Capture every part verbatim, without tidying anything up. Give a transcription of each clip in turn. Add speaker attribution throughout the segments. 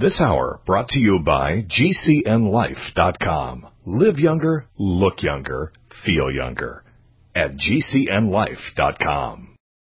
Speaker 1: This hour brought to you by G C N life dot com. Live younger, look younger, feel younger at G C N life dot com.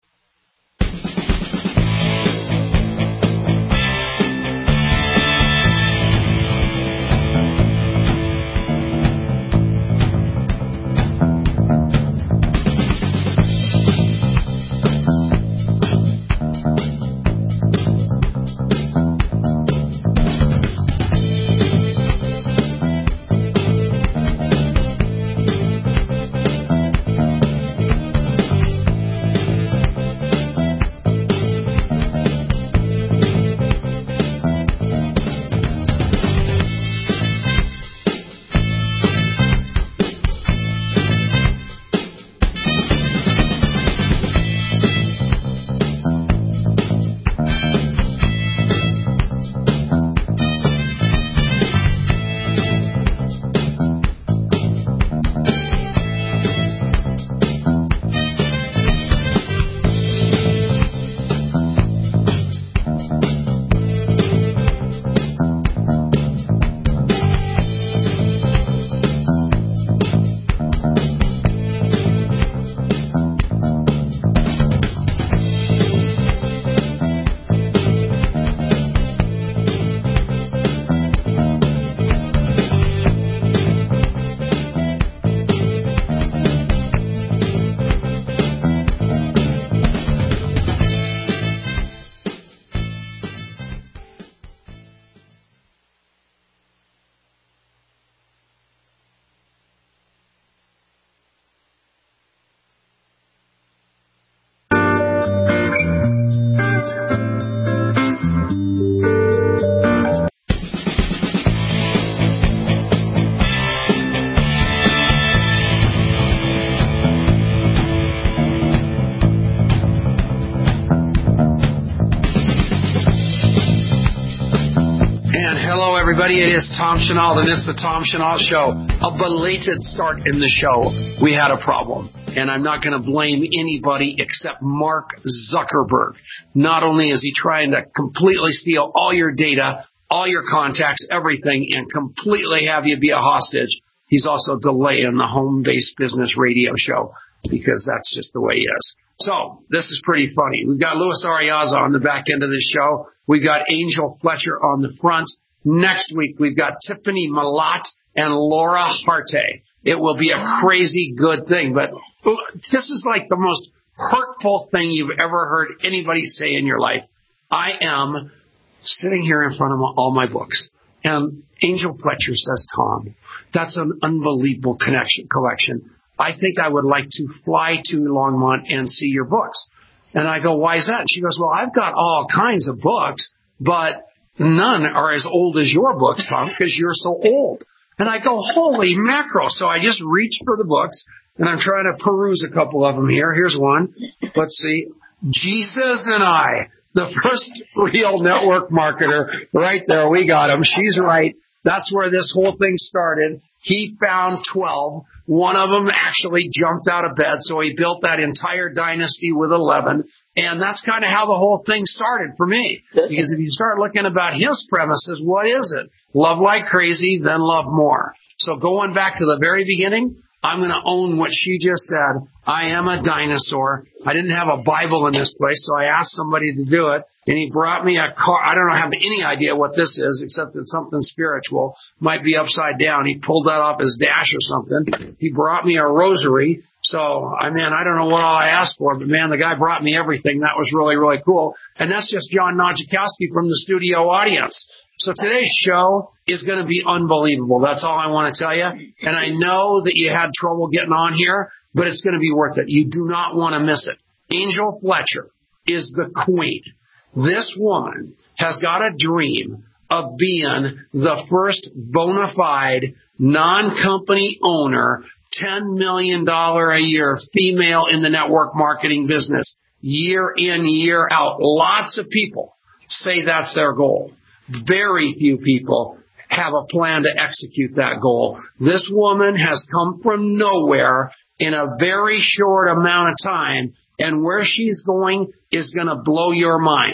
Speaker 2: Everybody, it is Tom Chenault, and it's the Tom Chenault Show. A belated start in the show. We had a problem, and I'm not going to blame anybody except Mark Zuckerberg. Not only is he trying to completely steal all your data, all your contacts, everything, and completely have you be a hostage, he's also delaying the home-based business radio show because that's just the way he is. So this is pretty funny. We've got Luis Arriaza on the back end of this show. We've got Angel Fletcher on the front. Next week, we've got Tiffany Malat and Laura Harte. It will be a crazy good thing, but this is like the most hurtful thing you've ever heard anybody say in your life. I am sitting here in front of all my books, and Angel Fletcher says, Tom, that's an unbelievable connection collection. I think I would like to fly to Longmont and see your books. And I go, why is that? And she goes, well, I've got all kinds of books, but none are as old as your books, Tom, because you're so old. And I go, holy mackerel. So I just reach for the books, and I'm trying to peruse a couple of them here. Here's one. Let's see. Jesus and I, the first real network marketer. Right there. We got him. She's right. That's where this whole thing started. He found twelve. One of them actually jumped out of bed, so he built that entire dynasty with eleven. And that's kind of how the whole thing started for me. Because if you start looking about his premises, what is it? Love like crazy, then love more. So going back to the very beginning, I'm going to own what she just said. I am a dinosaur. I didn't have a Bible in this place, so I asked somebody to do it. And he brought me a car. I don't have any idea what this is, except it's something spiritual. Might be upside down. He pulled that off his dash or something. He brought me a rosary. So, I mean, I don't know what all I asked for, but, man, the guy brought me everything. That was really, really cool. And that's just John Nojikowski from the studio audience. So today's show is going to be unbelievable. That's all I want to tell you. And I know that you had trouble getting on here, but it's going to be worth it. You do not want to miss it. Angel Fletcher is the queen. This woman has got a dream of being the first bona fide, non-company owner, ten million dollars a year female in the network marketing business, year in, year out. Lots of people say that's their goal. Very few people have a plan to execute that goal. This woman has come from nowhere in a very short amount of time, and where she's going is going to blow your mind.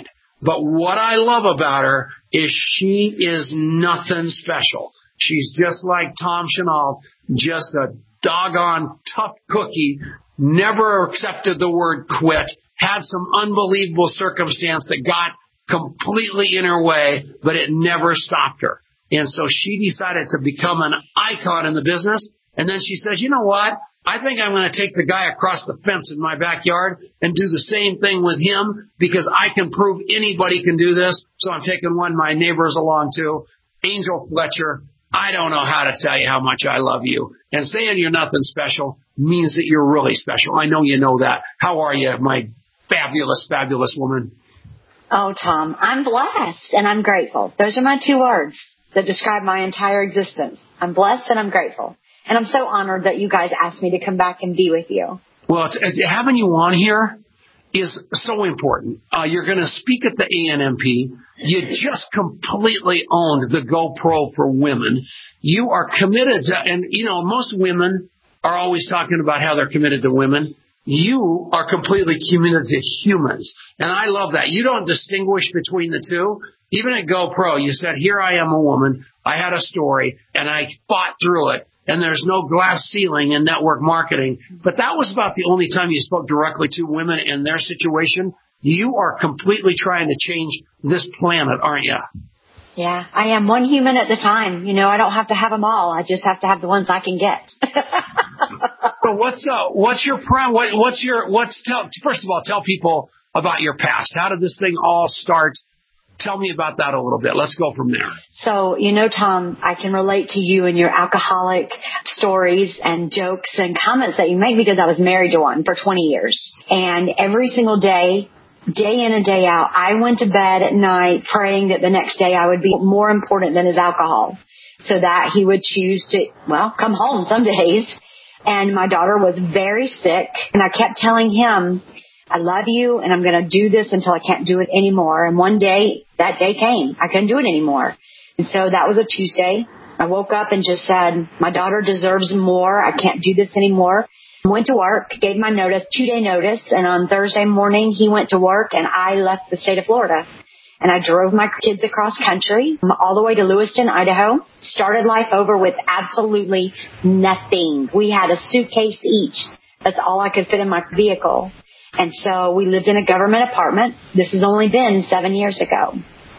Speaker 2: But what I love about her is she is nothing special. She's just like Tom Chenault, just a doggone tough cookie, never accepted the word quit, had some unbelievable circumstance that got completely in her way, but it never stopped her. And so she decided to become an icon in the business. And then she says, you know what? I think I'm going to take the guy across the fence in my backyard and do the same thing with him because I can prove anybody can do this. So I'm taking one of my neighbors along too. Angel Fletcher, I don't know how to tell you how much I love you. And saying you're nothing special means that you're really special. I know you know that. How are you, my fabulous, fabulous woman?
Speaker 3: Oh, Tom, I'm blessed and I'm grateful. Those are my two words that describe my entire existence. I'm blessed and I'm grateful. And I'm so honored that you guys asked me to come back and be with you.
Speaker 2: Well, it's, it's, having you on here is so important. Uh, you're going to speak at the A N M P. You just completely owned the GoPro for women. You are committed to, and you know, most women are always talking about how they're committed to women. You are completely committed to humans. And I love that. You don't distinguish between the two. Even at GoPro, you said, here I am a woman. I had a story and I fought through it. And there's no glass ceiling in network marketing. But that was about the only time you spoke directly to women in their situation. You are completely trying to change this planet, aren't you?
Speaker 3: Yeah, I am one human at a time. You know, I don't have to have them all. I just have to have the ones I can get.
Speaker 2: So what's uh, what's your prime? What, what's your what's tell? First of all, tell people about your past. How did this thing all start? Tell me about that a little bit. Let's go from there.
Speaker 3: So, you know, Tom, I can relate to you and your alcoholic stories and jokes and comments that you make because I was married to one for twenty years. And every single day, day in and day out, I went to bed at night praying that the next day I would be more important than his alcohol so that he would choose to, well, come home some days. And my daughter was very sick, and I kept telling him, I love you, and I'm going to do this until I can't do it anymore. And one day, that day came. I couldn't do it anymore. And so that was a Tuesday. I woke up and just said, my daughter deserves more. I can't do this anymore. I went to work, gave my notice, two-day notice, and on Thursday morning, he went to work, and I left the state of Florida. And I drove my kids across country all the way to Lewiston, Idaho, started life over with absolutely nothing. We had a suitcase each. That's all I could fit in my vehicle. And so we lived in a government apartment. This has only been seven years ago.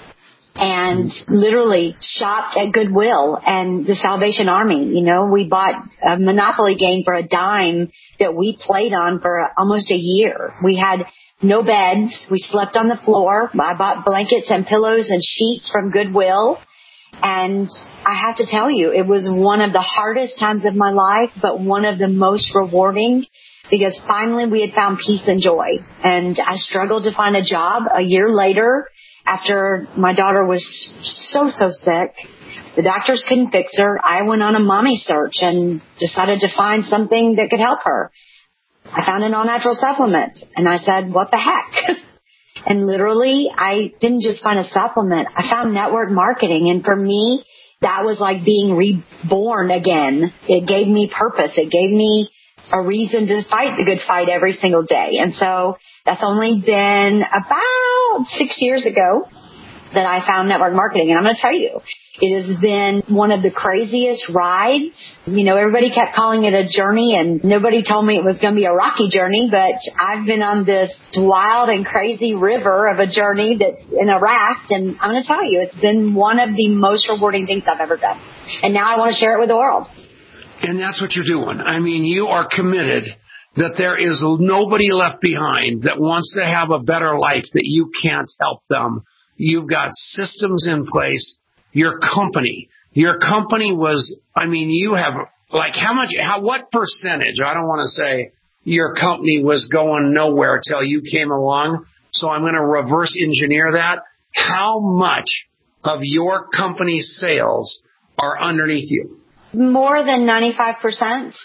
Speaker 3: And literally shopped at Goodwill and the Salvation Army. You know, we bought a Monopoly game for a dime that we played on for almost a year. We had no beds. We slept on the floor. I bought blankets and pillows and sheets from Goodwill. And I have to tell you, it was one of the hardest times of my life, but one of the most rewarding because finally we had found peace and joy. And I struggled to find a job a year later after my daughter was so, so sick. The doctors couldn't fix her. I went on a mommy search and decided to find something that could help her. I found an all-natural supplement, and I said, what the heck? And literally, I didn't just find a supplement. I found network marketing, and for me, that was like being reborn again. It gave me purpose. It gave me a reason to fight the good fight every single day. And so that's only been about six years ago that I found network marketing. And I'm going to tell you, it has been one of the craziest rides. You know, everybody kept calling it a journey, and nobody told me it was going to be a rocky journey, but I've been on this wild and crazy river of a journey that's in a raft, and I'm going to tell you, it's been one of the most rewarding things I've ever done. And now I want to share it with the world.
Speaker 2: And that's what you're doing. I mean, you are committed that there is nobody left behind that wants to have a better life, that you can't help them. You've got systems in place. Your company, your company was, I mean, you have, like, how much, how, what percentage, I don't want to say your company was going nowhere till you came along, so I'm going to reverse engineer that. How much of your company's sales are underneath you?
Speaker 3: More than ninety-five percent.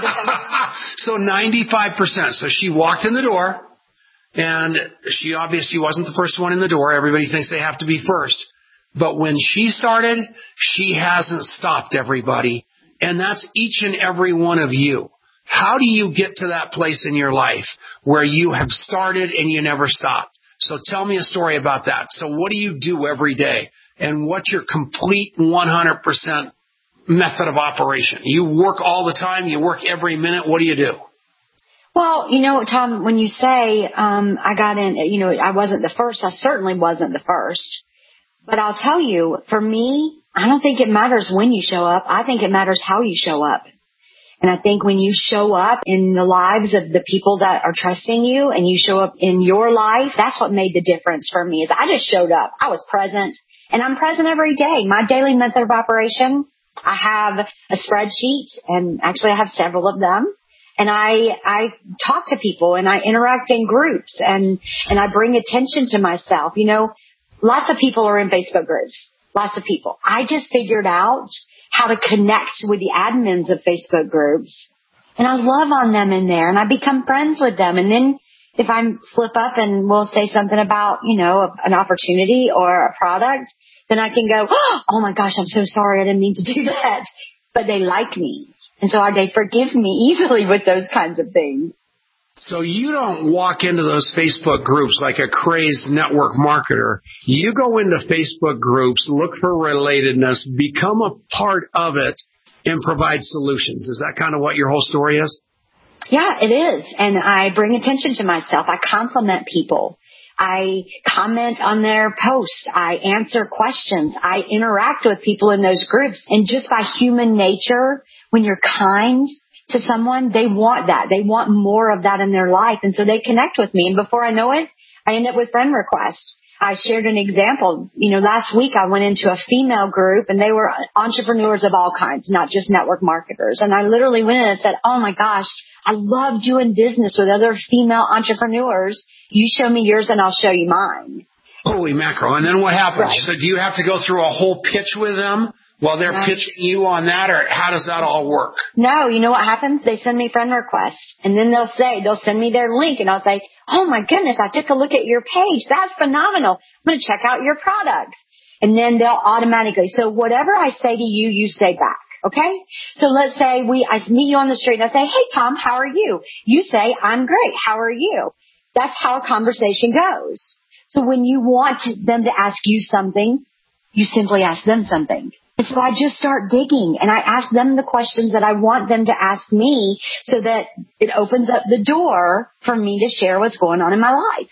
Speaker 2: So ninety-five percent. So she walked in the door, and she obviously wasn't the first one in the door. Everybody thinks they have to be first. But when she started, she hasn't stopped, everybody. And that's each and every one of you. How do you get to that place in your life where you have started and you never stopped? So tell me a story about that. So what do you do every day? And what's your complete one hundred percent method of operation? You work all the time. You work every minute. What do you do?
Speaker 3: Well, you know, Tom, when you say um, I got in, you know, I wasn't the first, I certainly wasn't the first. But I'll tell you, for me, I don't think it matters when you show up. I think it matters how you show up. And I think when you show up in the lives of the people that are trusting you and you show up in your life, that's what made the difference for me. Is I just showed up. I was present, and I'm present every day. My daily method of operation, I have a spreadsheet, and actually I have several of them. And I, I talk to people and I interact in groups, and, and I bring attention to myself. You know, lots of people are in Facebook groups. Lots of people. I just figured out how to connect with the admins of Facebook groups, and I love on them in there, and I become friends with them. And then if I slip up and we'll say something about, you know, an opportunity or a product, then I can go, oh my gosh, I'm so sorry. I didn't mean to do that. But they like me. And so they forgive me easily with those kinds of things.
Speaker 2: So you don't walk into those Facebook groups like a crazed network marketer. You go into Facebook groups, look for relatedness, become a part of it, and provide solutions. Is that kind of what your whole story is?
Speaker 3: Yeah, it is. And I bring attention to myself. I compliment people. I comment on their posts. I answer questions. I interact with people in those groups. And just by human nature, when you're kind to someone, they want that. They want more of that in their life. And so they connect with me. And before I know it, I end up with friend requests. I shared an example. You know, last week I went into a female group, and they were entrepreneurs of all kinds, not just network marketers. And I literally went in and said, oh my gosh, I love doing business with other female entrepreneurs. You show me yours and I'll show you mine.
Speaker 2: Holy mackerel. And then what happens?
Speaker 3: Right.
Speaker 2: So do you have to go through a whole pitch with them while they're
Speaker 3: no.
Speaker 2: pitching you on that, or how does that all work?
Speaker 3: No, you know what happens? They send me friend requests, and then they'll say, they'll send me their link, and I'll say, oh my goodness, I took a look at your page. That's phenomenal. I'm going to check out your products. And then they'll automatically, so whatever I say to you, you say back. Okay? So let's say we, I meet you on the street and I say, hey Tom, how are you? You say, I'm great. How are you? That's how a conversation goes. So when you want them to ask you something, you simply ask them something. And so I just start digging, and I ask them the questions that I want them to ask me, so that it opens up the door for me to share what's going on in my life.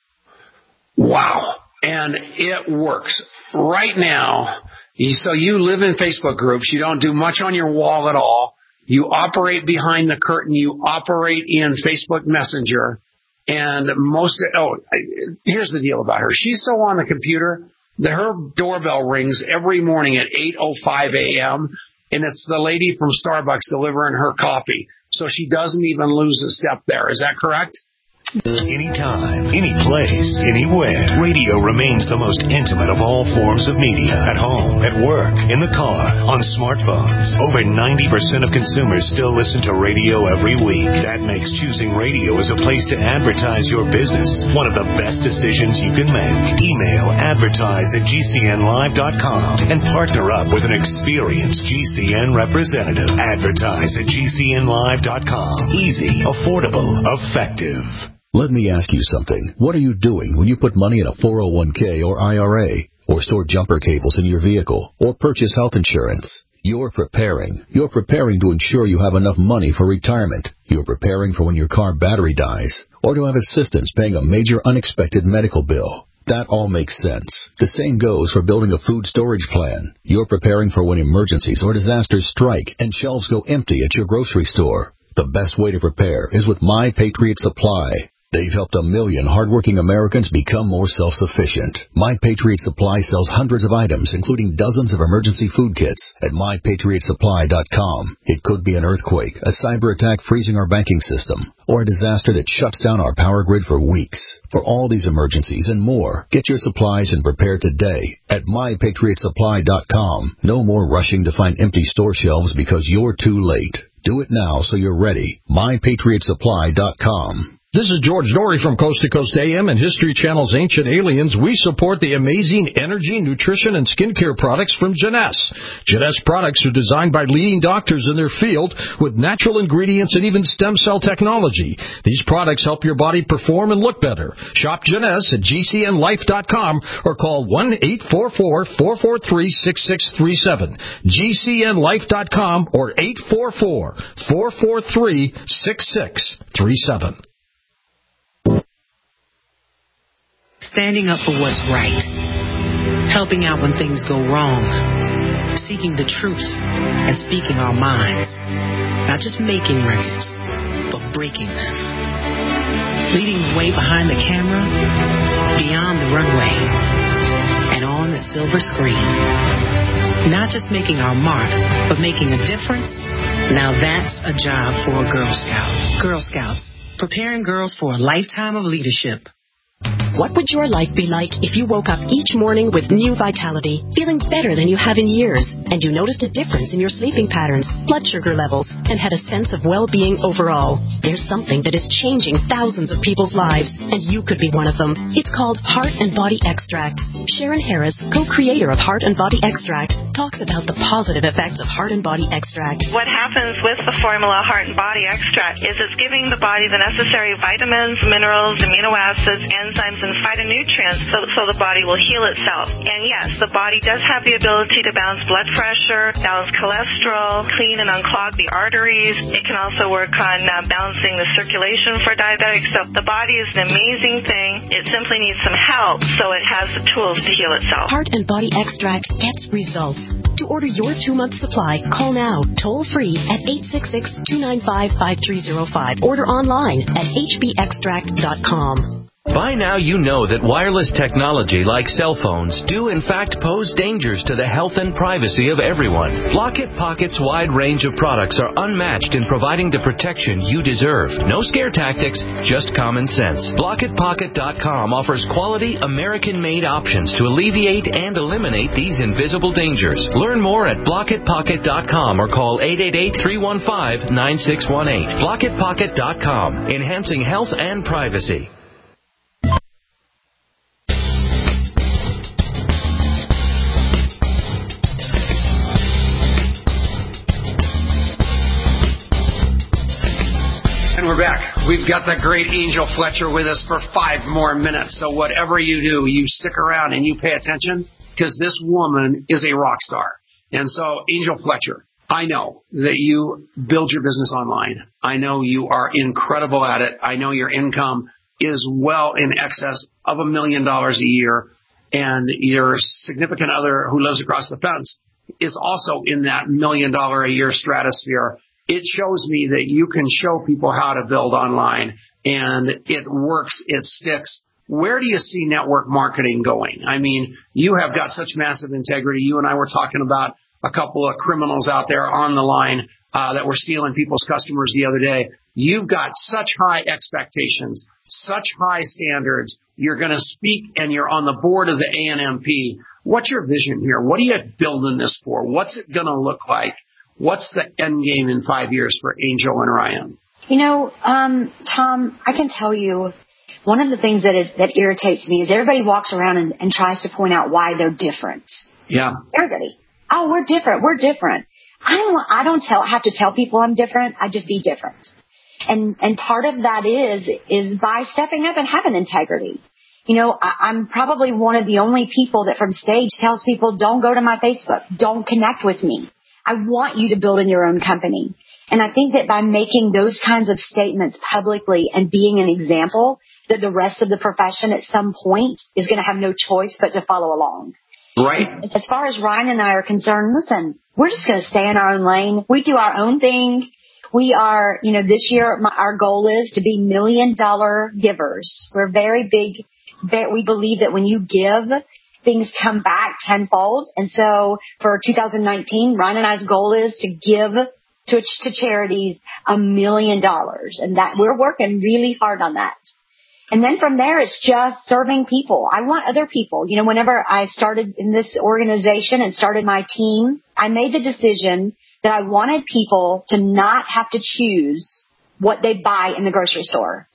Speaker 2: Wow. And it works. Right now, so you live in Facebook groups. You don't do much on your wall at all. You operate behind the curtain. You operate in Facebook Messenger. And most, oh, here's the deal about her. She's so on the computer that her doorbell rings every morning at eight oh five a.m., and it's the lady from Starbucks delivering her coffee. So she doesn't even lose a step there. Is that correct?
Speaker 1: Anytime, any place, anywhere. Radio remains the most intimate of all forms of media. At home, at work, in the car, on smartphones. Over ninety percent of consumers still listen to radio every week. That makes choosing radio as a place to advertise your business one of the best decisions you can make. Email advertise at G C N live dot com and partner up with an experienced G C N representative. Advertise at G C N live dot com. Easy, affordable, effective.
Speaker 4: Let me ask you something. What are you doing when you put money in a four oh one k or I R A, or store jumper cables in your vehicle, or purchase health insurance? You're preparing. You're preparing to ensure you have enough money for retirement. You're preparing for when your car battery dies, or to have assistance paying a major unexpected medical bill. That all makes sense. The same goes for building a food storage plan. You're preparing for when emergencies or disasters strike and shelves go empty at your grocery store. The best way to prepare is with My Patriot Supply. They've helped a million hardworking Americans become more self-sufficient. My Patriot Supply sells hundreds of items, including dozens of emergency food kits, at my patriot supply dot com. It could be an earthquake, a cyber attack freezing our banking system, or a disaster that shuts down our power grid for weeks. For all these emergencies and more, get your supplies and prepare today at my patriot supply dot com. No more rushing to find empty store shelves because you're too late. Do it now so you're ready. my patriot supply dot com.
Speaker 5: This is George Norrie from Coast to Coast A M and History Channel's Ancient Aliens. We support the amazing energy, nutrition, and skincare products from Jeunesse. Jeunesse products are designed by leading doctors in their field with natural ingredients and even stem cell technology. These products help your body perform and look better. Shop Jeunesse at G C N life dot com or call one eight four four, four four three, six six three seven. G C N life dot com or eight four four, four four three, six six three seven.
Speaker 6: Standing up for what's right, helping out when things go wrong, seeking the truth, and speaking our minds. Not just making records, but breaking them. Leading the way behind the camera, beyond the runway, and on the silver screen. Not just making our mark, but making a difference. Now that's a job for a Girl Scout. Girl Scouts, preparing girls for a lifetime of leadership.
Speaker 7: What would your life be like if you woke up each morning with new vitality, feeling better than you have in years, and you noticed a difference in your sleeping patterns, blood sugar levels, and had a sense of well-being overall? There's something that is changing thousands of people's lives, and you could be one of them. It's called Heart and Body Extract. Sharon Harris, co-creator of Heart and Body Extract, talks about the positive effects of Heart and Body Extract.
Speaker 8: What happens with the formula Heart and Body Extract is it's giving the body the necessary vitamins, minerals, amino acids, enzymes, and phytonutrients so, so the body will heal itself. And yes, the body does have the ability to balance blood pressure, balance cholesterol, clean and unclog the arteries. It can also work on uh, balancing the circulation for diabetics. So the body is an amazing thing. It simply needs some help so it has the tools to heal itself.
Speaker 7: Heart and Body Extract gets results. To order your two-month supply, call now, toll-free at eight six six, two nine five, five three zero five. Order online at h b extract dot com.
Speaker 9: By now you know that wireless technology like cell phones do in fact pose dangers to the health and privacy of everyone. Blockit Pocket's wide range of products are unmatched in providing the protection you deserve. No scare tactics, just common sense. Blockit Pocket dot com offers quality American-made options to alleviate and eliminate these invisible dangers. Learn more at Blockit Pocket dot com or call eight eight eight, three one five, nine six one eight. Blockit Pocket dot com, enhancing health and privacy.
Speaker 2: We're back. We've got the great Angel Fletcher with us for five more minutes. So whatever you do, you stick around and you pay attention because this woman is a rock star. And so, Angel Fletcher, I know that you build your business online. I know you are incredible at it. I know your income is well in excess of a million dollars a year. And your significant other who lives across the fence is also in that million dollar a year stratosphere. It shows me that you can show people how to build online, and it works, it sticks. Where do you see network marketing going? I mean, you have got such massive integrity. You and I were talking about a couple of criminals out there on the line uh, that were stealing people's customers the other day. You've got such high expectations, such high standards. You're going to speak, and you're on the board of the A N M P. What's your vision here? What are you building this for? What's it going to look like? What's the end game in five years for Angel and Ryan?
Speaker 3: You know, um, Tom, I can tell you one of the things that is that irritates me is everybody walks around and, and tries to point out why they're different.
Speaker 2: Yeah.
Speaker 3: Everybody. Oh, we're different. We're different. I don't I don't tell have to tell people I'm different. I just be different. And and part of that is is by stepping up and having integrity. You know, I, I'm probably one of the only people that from stage tells people don't go to my Facebook, don't connect with me. I want you to build in your own company. And I think that by making those kinds of statements publicly and being an example, that the rest of the profession at some point is going to have no choice but to follow along.
Speaker 2: Right.
Speaker 3: As far as Ryan and I are concerned, listen, we're just going to stay in our own lane. We do our own thing. We are, you know, this year my, our goal is to be million dollar givers. We're very big. We believe that when you give, things come back tenfold. And so for two thousand nineteen, Ryan and I's goal is to give to, to charities a million dollars. And that we're working really hard on that. And then from there, it's just serving people. I want other people. You know, whenever I started in this organization and started my team, I made the decision that I wanted people to not have to choose what they buy in the grocery store.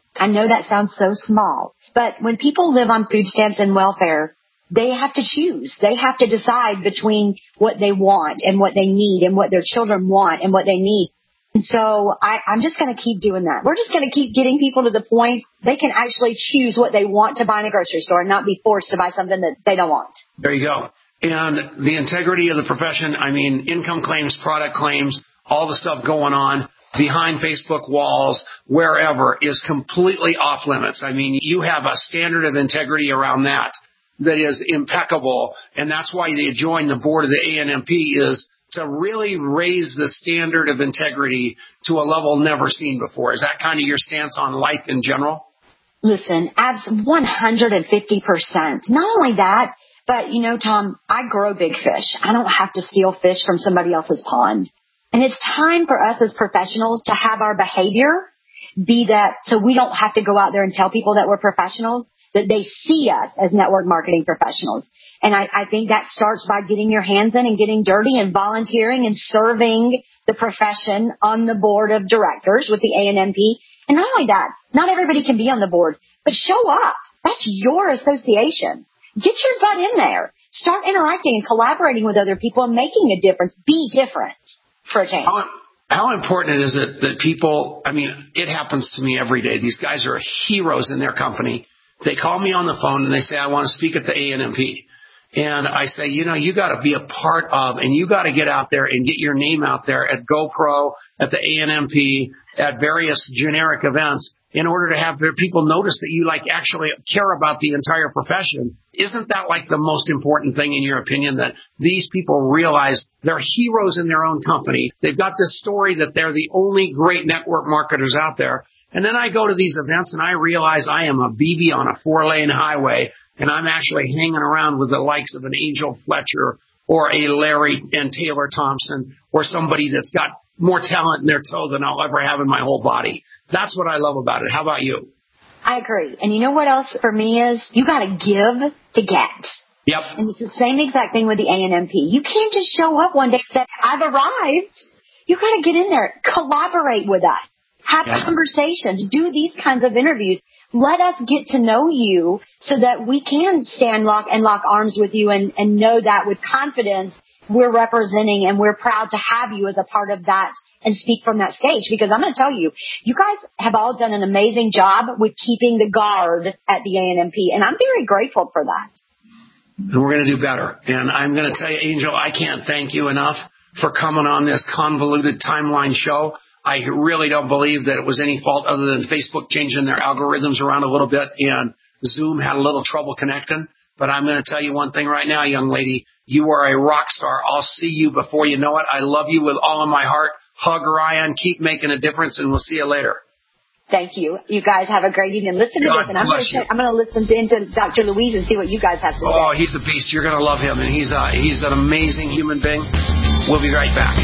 Speaker 3: I know that sounds so small, but when people live on food stamps and welfare, they have to choose. They have to decide between what they want and what they need and what their children want and what they need. And so I, I'm just going to keep doing that. We're just going to keep getting people to the point they can actually choose what they want to buy in a grocery store and not be forced to buy something that they don't want.
Speaker 2: There you go. And the integrity of the profession, I mean, income claims, product claims, all the stuff going on behind Facebook walls, wherever, is completely off limits. I mean, you have a standard of integrity around that that is impeccable, and that's why you joined the board of the A N M P, is to really raise the standard of integrity to a level never seen before. Is that kind of your stance on life in general?
Speaker 3: Listen, abs one hundred fifty percent. Not only that, but, you know, Tom, I grow big fish. I don't have to steal fish from somebody else's pond. And it's time for us as professionals to have our behavior be that, so we don't have to go out there and tell people that we're professionals, that they see us as network marketing professionals. And I, I think that starts by getting your hands in and getting dirty and volunteering and serving the profession on the board of directors with the A N M P. And not only that, not everybody can be on the board, but show up. That's your association. Get your butt in there. Start interacting and collaborating with other people and making a difference. Be different for a change.
Speaker 2: How, how important is it that people, I mean, it happens to me every day. These guys are heroes in their company. They call me on the phone and they say, I want to speak at the A N M P. And I say, you know, you got to be a part of, and you got to get out there and get your name out there at GoPro, at the A N M P, at various generic events in order to have people notice that you like actually care about the entire profession. Isn't that like the most important thing in your opinion, that these people realize they're heroes in their own company? They've got this story that they're the only great network marketers out there. And then I go to these events and I realize I am a B B on a four-lane highway, and I'm actually hanging around with the likes of an Angel Fletcher or a Larry and Taylor Thompson or somebody that's got more talent in their toe than I'll ever have in my whole body. That's what I love about it. How about you?
Speaker 3: I agree. And you know what else for me is you got to give to get.
Speaker 2: Yep.
Speaker 3: And it's the same exact thing with the A N M P. You can't just show up one day and say, I've arrived. You got to get in there, collaborate with us. Have yeah. conversations, do these kinds of interviews. Let us get to know you so that we can stand lock and lock arms with you and, and know that with confidence we're representing and we're proud to have you as a part of that and speak from that stage. Because I'm going to tell you, you guys have all done an amazing job with keeping the guard at the A N M P, and I'm very grateful for that.
Speaker 2: And we're going to do better. And I'm going to tell you, Angel, I can't thank you enough for coming on this convoluted timeline show. I really don't believe that it was any fault other than Facebook changing their algorithms around a little bit and Zoom had a little trouble connecting. But I'm going to tell you one thing right now, young lady. You are a rock star. I'll see you before you know it. I love you with all of my heart. Hug Ryan. Keep making a difference, and we'll see you later.
Speaker 3: Thank you. You guys have a great evening. Listen to
Speaker 2: God
Speaker 3: this, and I'm going to I'm going to listen to into Doctor Louise and see what you guys have to say.
Speaker 2: Oh, he's a beast. You're going to love him, and he's uh, he's an amazing human being. We'll be right back.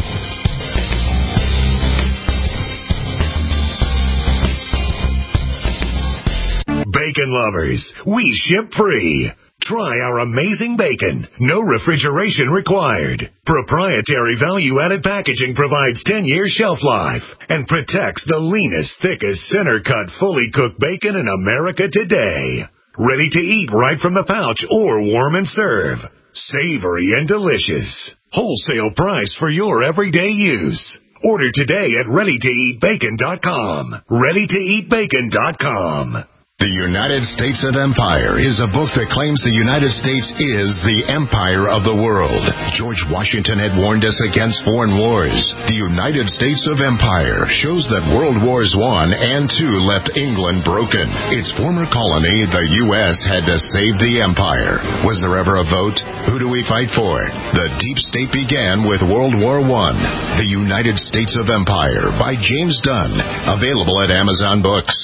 Speaker 1: Bacon lovers, we ship free. Try our amazing bacon. No refrigeration required. Proprietary value-added packaging provides ten years shelf life and protects the leanest, thickest, center-cut, fully cooked bacon in America today. Ready to eat right from the pouch or warm and serve. Savory and delicious. Wholesale price for your everyday use. Order today at ready to eat bacon dot com. ready to eat bacon dot com.
Speaker 10: The United States of Empire is a book that claims the United States is the empire of the world. George Washington had warned us against foreign wars. The United States of Empire shows that World Wars One and Two left England broken. Its former colony, the U S, had to save the empire. Was there ever a vote? Who do we fight for? The deep state began with World War One. The United States of Empire by James Dunn. Available at Amazon Books.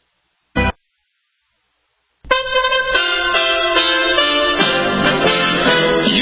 Speaker 11: You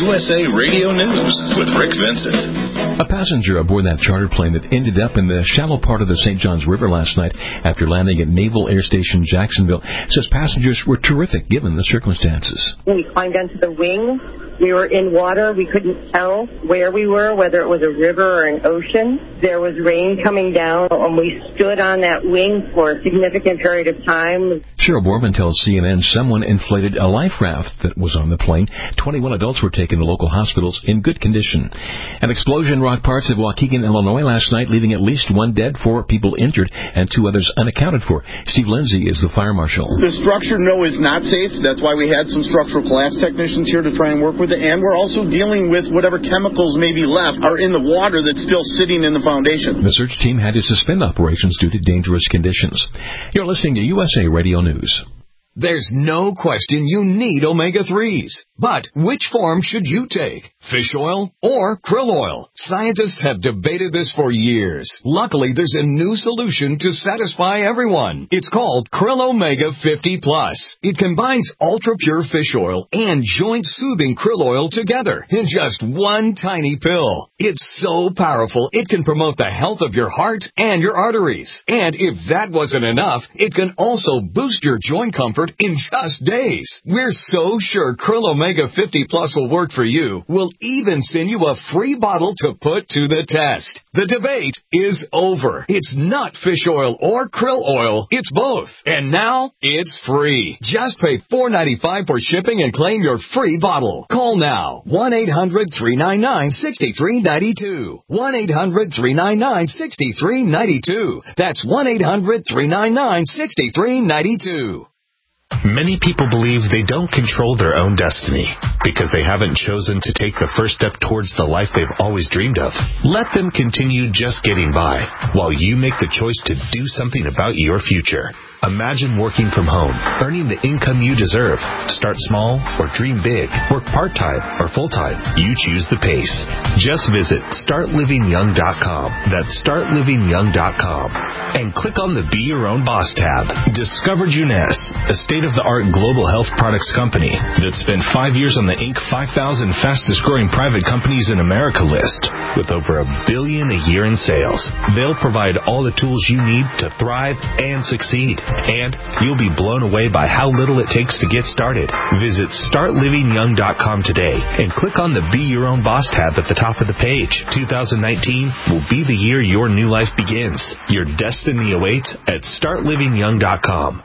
Speaker 10: U S A Radio News with Rick Vincent.
Speaker 5: A passenger aboard that charter plane that ended up in the shallow part of the Saint Johns River last night after landing at Naval Air Station Jacksonville says passengers were terrific given the circumstances.
Speaker 11: We climbed onto the wing. We were in water. We couldn't tell where we were, whether it was a river or an ocean. There was rain coming down, and we stood on that wing for a significant period of time.
Speaker 5: Cheryl Borman tells C N N someone inflated a life raft that was on the plane. twenty-one adults were taken to local hospitals in good condition. An explosion rocked parts of Waukegan, Illinois last night, leaving at least one dead, four people injured, and two others unaccounted for. Steve Lindsay is the fire marshal.
Speaker 12: The structure, no, is not safe. That's why we had some structural collapse technicians here to try and work with it. And we're also dealing with whatever chemicals may be left are in the water that's still sitting in the foundation.
Speaker 5: The search team had to suspend operations due to dangerous conditions. You're listening to U S A Radio News.
Speaker 13: There's no question you need omega threes. But which form should you take? Fish oil or krill oil? Scientists have debated this for years. Luckily, there's a new solution to satisfy everyone. It's called Krill Omega fifty plus. It combines ultra-pure fish oil and joint-soothing krill oil together in just one tiny pill. It's so powerful, it can promote the health of your heart and your arteries. And if that wasn't enough, it can also boost your joint comfort in just days. We're so sure Krill Omega fifty plus will work for you. We'll even send you a free bottle to put to the test. The debate is over. It's not fish oil or krill oil. It's both. And now it's free. Just pay four dollars and ninety-five cents for shipping and claim your free bottle. Call now. one eight hundred three nine nine six three nine two. one eight hundred three nine nine six three nine two. That's one eight hundred three nine nine six three nine two.
Speaker 1: Many people believe they don't control their own destiny because they haven't chosen to take the first step towards the life they've always dreamed of. Let them continue just getting by while you make the choice to do something about your future. Imagine working from home, earning the income you deserve. Start small or dream big. Work part-time or full-time. You choose the pace. Just visit start living young dot com. That's start living young dot com. And click on the Be Your Own Boss tab. Discover Juness, a state-of-the-art global health products company that spent five years on the Inc five thousand fastest-growing private companies in America list with over a billion a year in sales. They'll provide all the tools you need to thrive and succeed. And you'll be blown away by how little it takes to get started. Visit start living young dot com today and click on the Be Your Own Boss tab at the top of the page. two thousand nineteen will be the year your new life begins. Your destiny awaits at start living young dot com.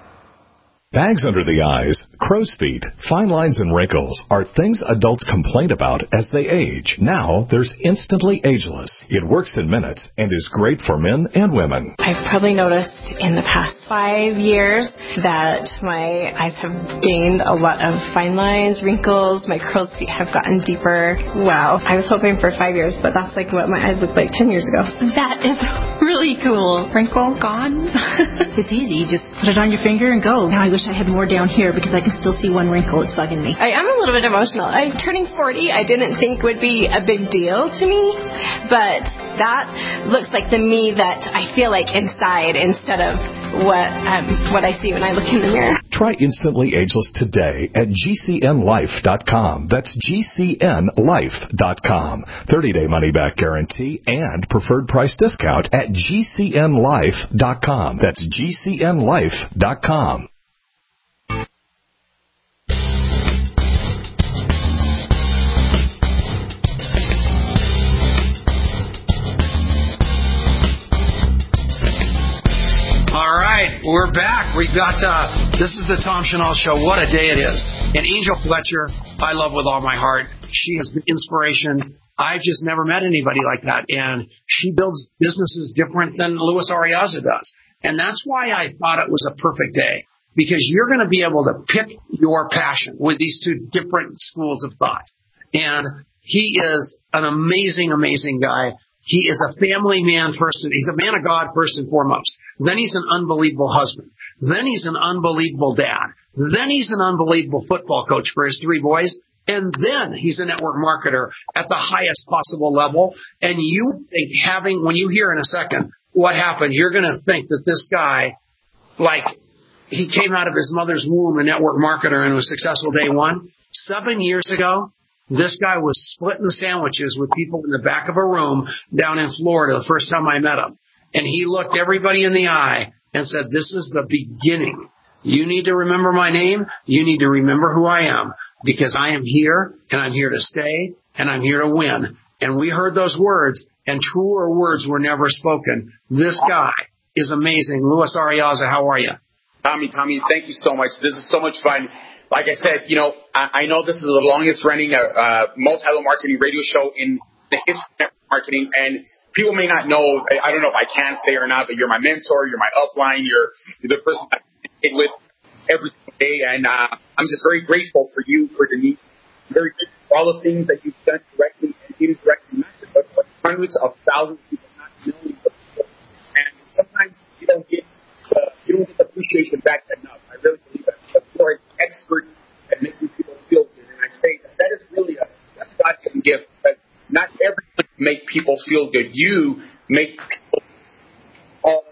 Speaker 14: Bags under the eyes, crow's feet, fine lines and wrinkles are things adults complain about as they age. Now, there's Instantly Ageless. It works in minutes and is great for men and women.
Speaker 15: I've probably noticed in the past five years that my eyes have gained a lot of fine lines, wrinkles, my crow's feet have gotten deeper. Wow. I was hoping for five years, but that's like what my eyes looked like ten years ago.
Speaker 16: That is really cool. Wrinkle gone.
Speaker 17: It's easy. You just put it on your finger and go. Now I wish I had more down here because I can still see one wrinkle. It's bugging me.
Speaker 15: I am a little bit emotional. I'm turning forty. I didn't think would be a big deal to me, but that looks like the me that I feel like inside instead of what um, what I see when I look in the mirror.
Speaker 14: Try Instantly Ageless today at G C N life dot com. That's G C N life dot com. thirty-day money-back guarantee and preferred price discount at G C N life dot com. That's G C N life dot com.
Speaker 2: We're back. We've got, uh, this is the Tom Chenal Show. What a day it is. And Angel Fletcher, I love with all my heart. She has been inspiration. I've just never met anybody like that. And she builds businesses different than Luis Arriaza does. And that's why I thought it was a perfect day. Because you're going to be able to pick your passion with these two different schools of thought. And he is an amazing, amazing guy. He is a family man first. He's a man of God first and foremost. Then he's an unbelievable husband. Then he's an unbelievable dad. Then he's an unbelievable football coach for his three boys. And then he's a network marketer at the highest possible level. And you think having, when you hear in a second what happened, you're going to think that this guy, like, he came out of his mother's womb a network marketer and was successful day one. Seven years ago, This guy was splitting sandwiches with people in the back of a room down in Florida the first time I met him. And he looked everybody in the eye and said, this is the beginning. You need to remember my name. You need to remember who I am, because I am here and I'm here to stay and I'm here to win. And we heard those words, and truer words were never spoken. This guy is amazing. Luis Arriaza, how are you?
Speaker 18: Tommy, Tommy, thank you so much. This is so much fun. Like I said, you know, I, I know this is the longest running uh, uh, multi-level marketing radio show in the history of network marketing, and people may not know, I, I don't know if I can say or not, but you're my mentor, you're my upline, you're, you're the person I communicate with every single day, and uh, I'm just very grateful for you, for Denise, very grateful for all the things that you've done directly and indirectly, not just but, but hundreds of thousands of people, not millions of people. And sometimes you don't get uh, you don't get the appreciation back enough. I really believe that. But you're an expert at making people feel good, and I say that that is really a that's a God-given gift. But not everyone can make people feel good. You make people all.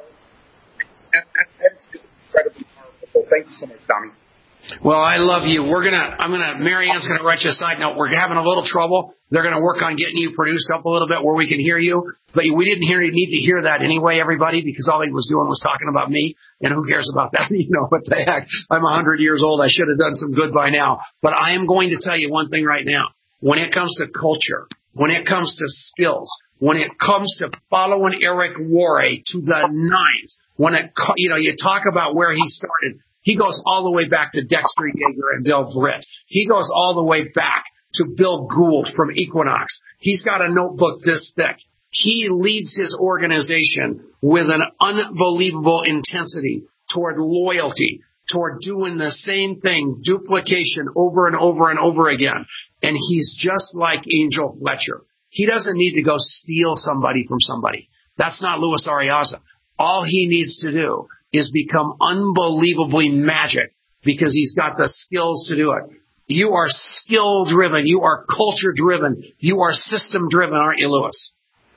Speaker 18: That, that, that's just incredibly powerful. So thank you so much, Tommy.
Speaker 2: Well, I love you. We're gonna, I'm gonna, Marianne's gonna write you a side note. We're having a little trouble. They're gonna work on getting you produced up a little bit where we can hear you. But we didn't hear, need to hear that anyway, everybody, because all he was doing was talking about me. And who cares about that? You know, what the heck? I'm a hundred years old. I should have done some good by now. But I am going to tell you one thing right now. When it comes to culture, when it comes to skills, when it comes to following Eric Worre to the nines, when it, you know, you talk about where he started. He goes all the way back to Dexter Yeager and Bill Britt. He goes all the way back to Bill Gould from Equinox. He's got a notebook this thick. He leads his organization with an unbelievable intensity toward loyalty, toward doing the same thing, duplication over and over and over again. And he's just like Angel Fletcher. He doesn't need to go steal somebody from somebody. That's not Luis Arriaza. All he needs to do is become unbelievably magic because he's got the skills to do it. You are skill-driven. You are culture-driven. You are system-driven, aren't you, Luis?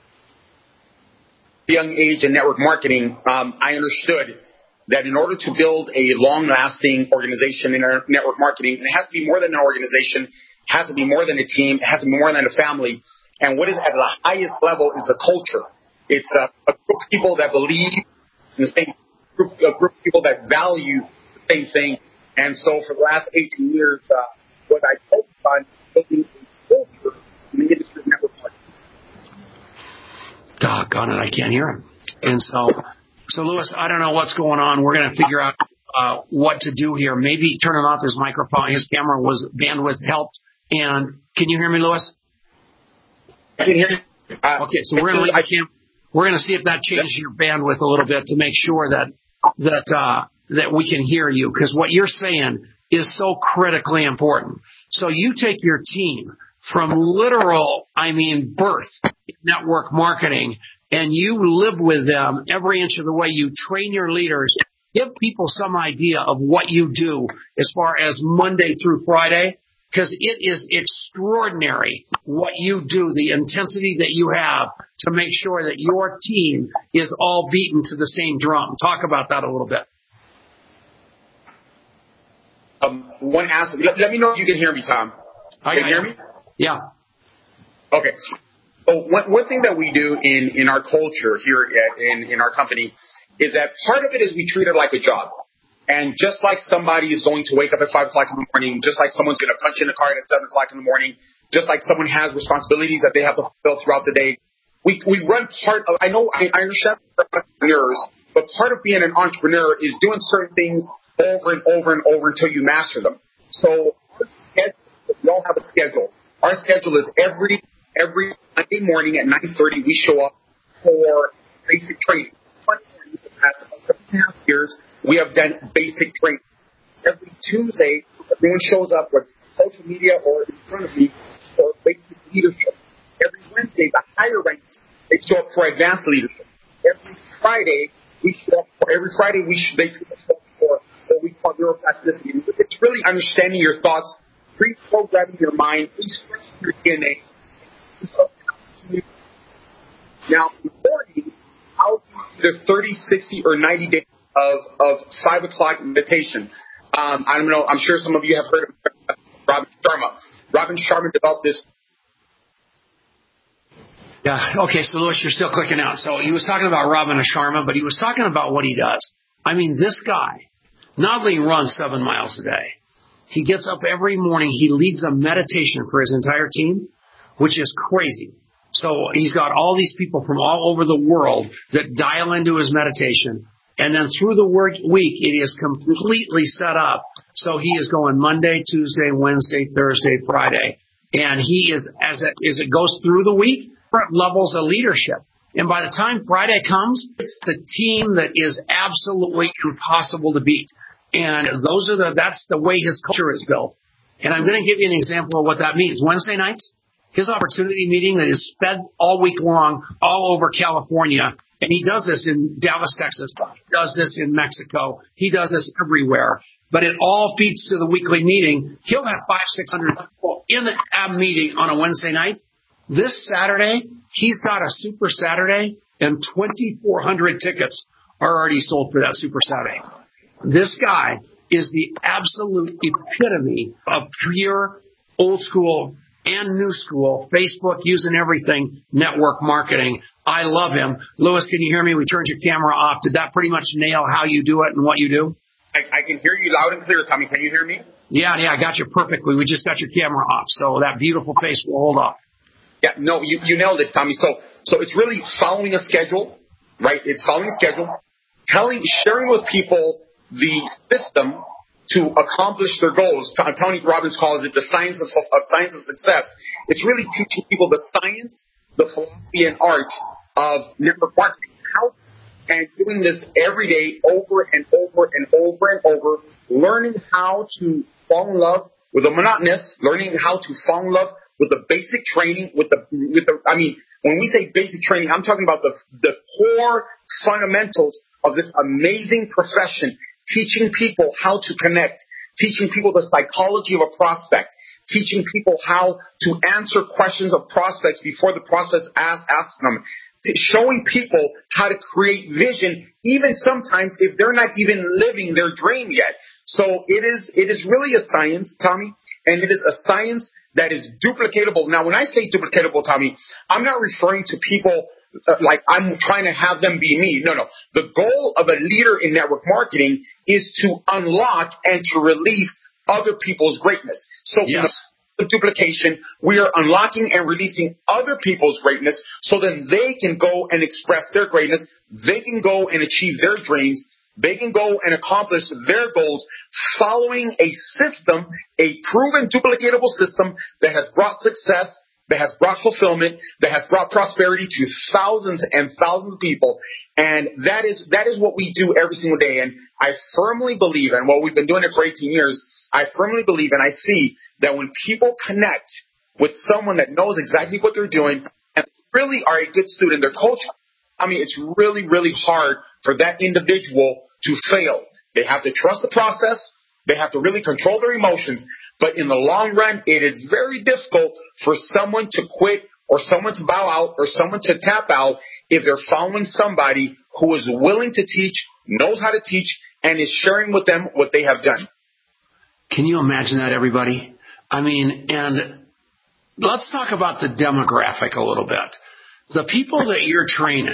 Speaker 18: Young age in network marketing, um, I understood that in order to build a long-lasting organization in our network marketing, it has to be more than an organization, it has to be more than a team, it has to be more than a family. And what is at the highest level is the culture. It's a, a group of people that believe in the same Group, a group of people that value the same thing. And so for the last eighteen years, uh, what I focused on is building a culture in the industry of network marketing.
Speaker 2: Doggone it, I can't hear him. And so, so Luis, I don't know what's going on. We're going to figure out uh, what to do here. Maybe turning off his microphone. His camera was bandwidth helped. And can you hear me, Luis?
Speaker 18: I can hear you. Uh,
Speaker 2: okay, so we're going to we're going to see if that changes your bandwidth a little bit to make sure that that uh, that we can hear you, because what you're saying is so critically important. So you take your team from literal, I mean, birth in network marketing, and you live with them every inch of the way. You train your leaders. Give people some idea of what you do as far as Monday through Friday, because it is extraordinary what you do, the intensity that you have to make sure that your team is all beaten to the same drum. Talk about that a little bit.
Speaker 18: Um, one aspect. Let, let me know if you can hear me, Tom.
Speaker 2: Can
Speaker 18: you hear me?
Speaker 2: Yeah.
Speaker 18: Okay. So one, one thing that we do in, in our culture here at, in, in our company is that part of it is we treat it like a job. And just like somebody is going to wake up at five o'clock in the morning, just like someone's going to punch in a card at seven o'clock in the morning, just like someone has responsibilities that they have to fulfill throughout the day, we we run part of, I know, I, I understand entrepreneurs, but part of being an entrepreneur is doing certain things over and over and over until you master them. So our schedule, we all have a schedule. Our schedule is every every Monday morning at nine thirty, we show up for basic training. For the past seven and a half years, we have done basic training. Every Tuesday, everyone shows up with social media or in front of me for basic leadership. Every Wednesday, the higher ranks, they show up for advanced leadership. Every Friday, we show up for, every Friday, we show, they show up for what we call neuroplasticity. It's really understanding your thoughts, pre-programming your mind, restructuring your D N A. Now, in the morning, I'll do either thirty, sixty, or ninety days of, of five o'clock meditation. Um, I don't know. I'm sure some of you have heard of Robin Sharma. Robin Sharma developed this.
Speaker 2: Yeah, okay, so Louis, you're still clicking out. So he was talking about Robin Sharma, but he was talking about what he does. I mean, this guy not only runs seven miles a day, he gets up every morning, he leads a meditation for his entire team, which is crazy. So he's got all these people from all over the world that dial into his meditation. And then through the work week, it is completely set up. So he is going Monday, Tuesday, Wednesday, Thursday, Friday. And he is, as it, as it goes through the week, different levels of leadership. And by the time Friday comes, it's the team that is absolutely impossible to beat. And those are the, that's the way his culture is built. And I'm going to give you an example of what that means. Wednesday nights, his opportunity meeting that is fed all week long all over California. And he does this in Dallas, Texas. He does this in Mexico. He does this everywhere. But it all feeds to the weekly meeting. He'll have five, six hundred people in a meeting on a Wednesday night. This Saturday, he's got a Super Saturday, and twenty-four hundred tickets are already sold for that Super Saturday. This guy is the absolute epitome of pure old school and new school, Facebook using everything, network marketing. I love him. Louis, can you hear me? We turned your camera off. Did that pretty much nail how you do it and what you do?
Speaker 18: I, I can hear you loud and clear, Tommy. Can you hear me?
Speaker 2: Yeah, yeah, I got you perfectly. We just got your camera off, so that beautiful face will hold off.
Speaker 18: Yeah, no, you, you nailed it, Tommy. So, so it's really following a schedule, right? It's following a schedule, telling, sharing with people the system to accomplish their goals. Tony Robbins calls it the science of, of science of success. It's really teaching people the science, the philosophy, and art of network marketing. How and doing this every day, over and over and over and over, learning how to fall in love with the monotonous, learning how to fall in love with the basic training, with the, with the, I mean, when we say basic training, I'm talking about the, the core fundamentals of this amazing profession, teaching people how to connect, teaching people the psychology of a prospect, teaching people how to answer questions of prospects before the prospects ask, ask them, showing people how to create vision, even sometimes if they're not even living their dream yet. So it is, it is really a science, Tommy, and it is a science that is duplicatable. Now, when I say duplicatable, Tommy, I'm not referring to people uh, like I'm trying to have them be me. No, no. The goal of a leader in network marketing is to unlock and to release other people's greatness. So yes. In the duplication, we are unlocking and releasing other people's greatness so then they can go and express their greatness. They can go and achieve their dreams. They can go and accomplish their goals following a system, a proven duplicatable system that has brought success, that has brought fulfillment, that has brought prosperity to thousands and thousands of people. And that is that is what we do every single day. And I firmly believe, and well, we've been doing it for eighteen years, I firmly believe and I see that when people connect with someone that knows exactly what they're doing and really are a good student, their coach, I mean, it's really, really hard for that individual to fail. They have to trust the process. They have to really control their emotions. But in the long run, it is very difficult for someone to quit or someone to bow out or someone to tap out if they're following somebody who is willing to teach, knows how to teach, and is sharing with them what they have done.
Speaker 2: Can you imagine that, everybody? I mean, and let's talk about the demographic a little bit. The people that you're training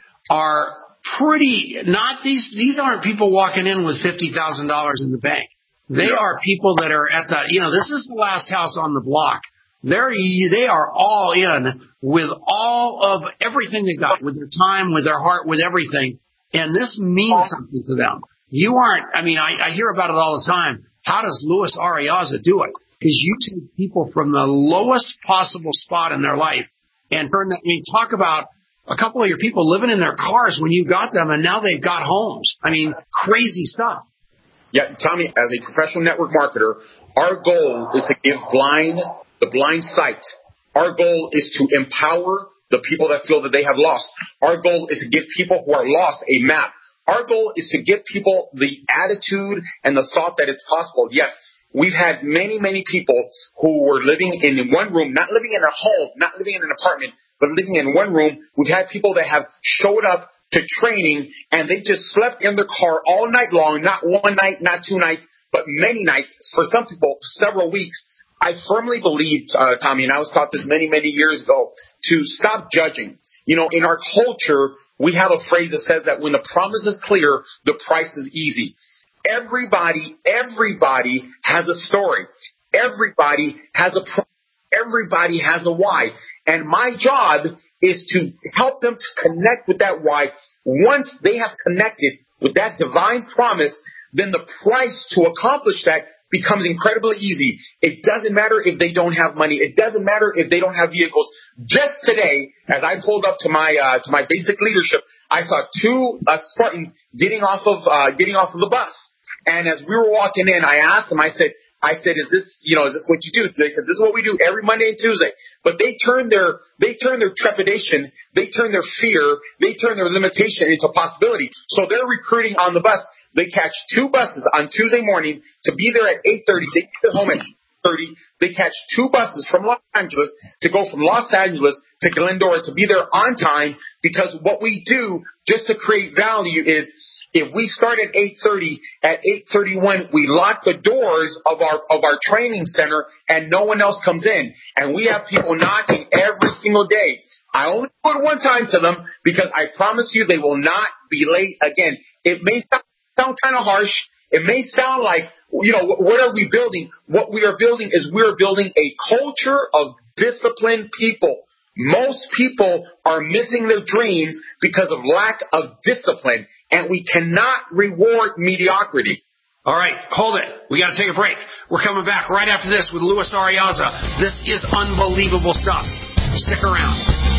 Speaker 2: are pretty, not these, these aren't people walking in with fifty thousand dollars in the bank. They yeah. are people that are at the, you know, this is the last house on the block. They're, they are all in with all of everything they got, with their time, with their heart, with everything. And this means something to them. You aren't, I mean, I, I hear about it all the time. How does Louis Ariaza do it? Because you take people from the lowest possible spot in their life and turn that, I mean, talk about a couple of your people living in their cars when you got them, and now they've got homes. I mean, crazy stuff.
Speaker 18: Yeah, Tommy, as a professional network marketer, our goal is to give blind the blind sight. Our goal is to empower the people that feel that they have lost. Our goal is to give people who are lost a map. Our goal is to give people the attitude and the thought that it's possible. Yes, we've had many, many people who were living in one room, not living in a home, not living in an apartment, but living in one room. We've had people that have showed up to training and they just slept in their car all night long, not one night, not two nights, but many nights, for some people, several weeks, I firmly believe, uh, Tommy, and I was taught this many, many years ago, to stop judging. You know, in our culture, we have a phrase that says that when the promise is clear, the price is easy. Everybody, everybody has a story. Everybody has a pro- everybody has a why. And my job is to help them to connect with that why. Once they have connected with that divine promise, then the price to accomplish that becomes incredibly easy. It doesn't matter if they don't have money. It doesn't matter if they don't have vehicles. Just today, as I pulled up to my uh, to my basic leadership, I saw two uh, Spartans getting off of uh, getting off of the bus. And as we were walking in, I asked them. I said, I said, is this, you know, is this what you do? They said, this is what we do every Monday and Tuesday. But they turned their, they turned their trepidation, they turned their fear, they turned their limitation into possibility. So they're recruiting on the bus. They catch two buses on Tuesday morning to be there at eight thirty. They get home at eight thirty. They catch two buses from Los Angeles to go from Los Angeles to Glendora to be there on time, because what we do just to create value is, if we start at eight thirty, at eight thirty-one, we lock the doors of our of our training center and no one else comes in. And we have people knocking every single day. I only do it one time to them because I promise you they will not be late again. It may sound, sound kind of harsh. It may sound like, you know, what are we building? What we are building is we're building a culture of disciplined people. Most people are missing their dreams because of lack of discipline, and we cannot reward mediocrity.
Speaker 2: All right, hold it. We got to take a break. We're coming back right after this with Luis Arriaza. This is unbelievable stuff. Stick around.